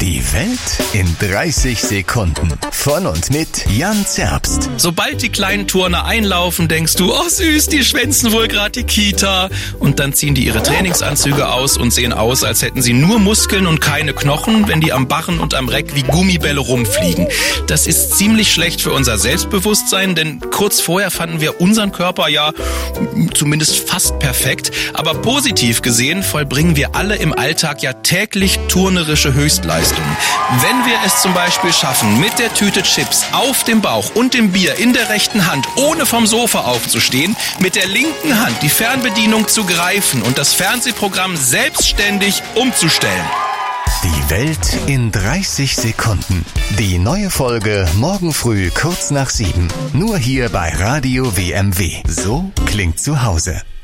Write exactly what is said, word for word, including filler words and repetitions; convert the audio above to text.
Die Welt in dreißig Sekunden. Von und mit Jan Zerbst. Sobald die kleinen Turner einlaufen, denkst du, oh süß, die schwänzen wohl gerade die Kita. Und dann ziehen die ihre Trainingsanzüge aus und sehen aus, als hätten sie nur Muskeln und keine Knochen, wenn die am Barren und am Reck wie Gummibälle rumfliegen. Das ist ziemlich schlecht für unser Selbstbewusstsein, denn kurz vorher fanden wir unseren Körper ja zumindest fast perfekt. Aber positiv gesehen vollbringen wir alle im Alltag ja täglich turnerische Höchstleistungen. Wenn wir es zum Beispiel schaffen, mit der Tüte Chips auf dem Bauch und dem Bier in der rechten Hand, ohne vom Sofa aufzustehen, mit der linken Hand die Fernbedienung zu greifen und das Fernsehprogramm selbstständig umzustellen. Die Welt in dreißig Sekunden. Die neue Folge morgen früh kurz nach sieben. Nur hier bei Radio W M W. So klingt zu Hause.